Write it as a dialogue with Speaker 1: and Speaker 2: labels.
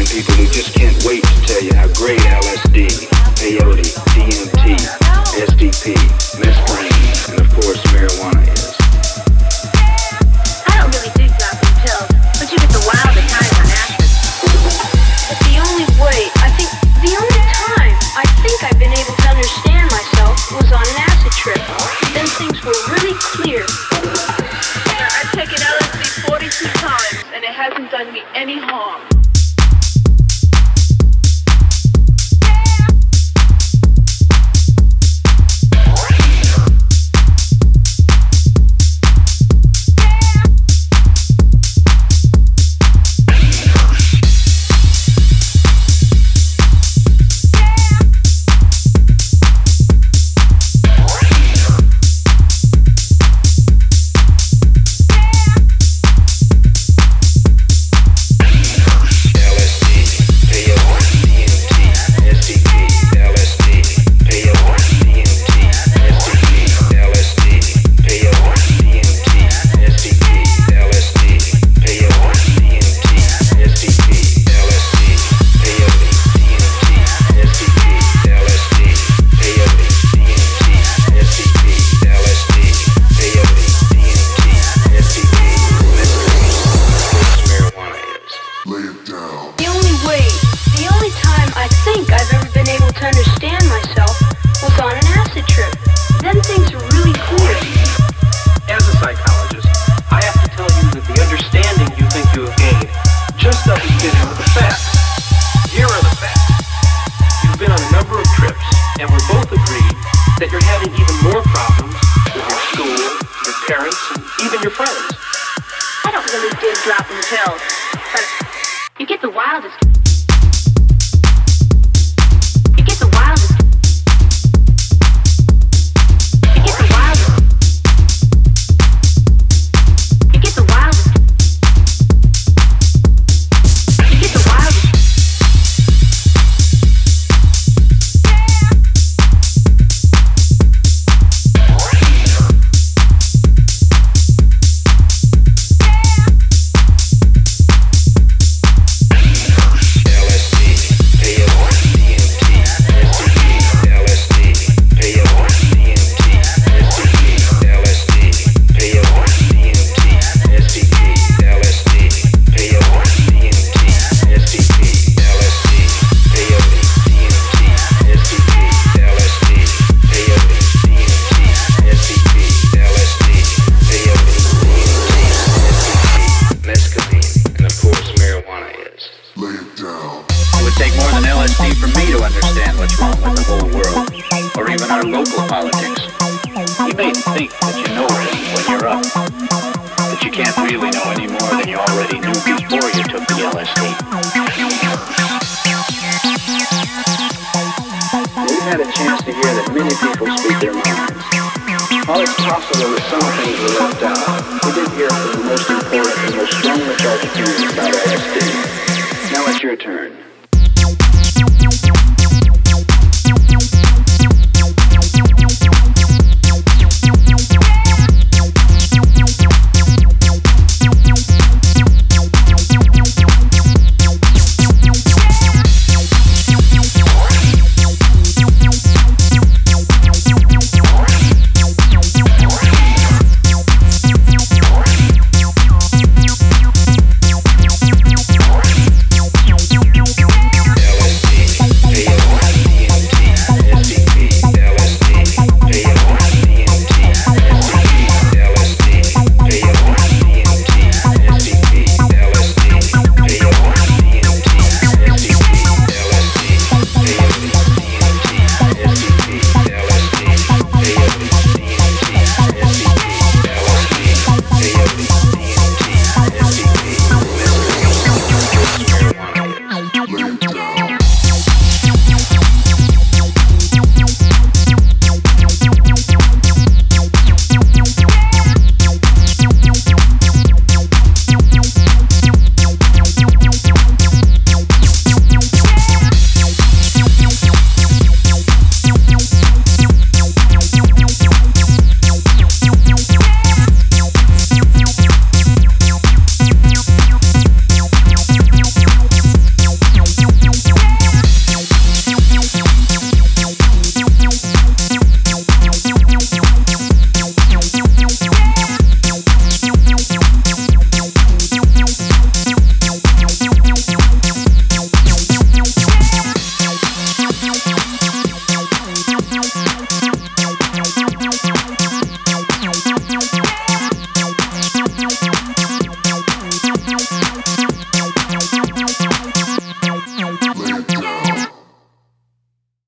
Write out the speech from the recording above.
Speaker 1: people who just can't wait to tell you how great LSD, peyote, DMT, SDP, mescaline, and of course marijuana is.
Speaker 2: I don't really do dropping pills, but you get the wilder kind on acid. But the only time I think I've been able to understand myself was on an acid trip. Then things were really clear.
Speaker 3: I've taken LSD 42 times and it hasn't done me any harm.
Speaker 1: Now it's your turn.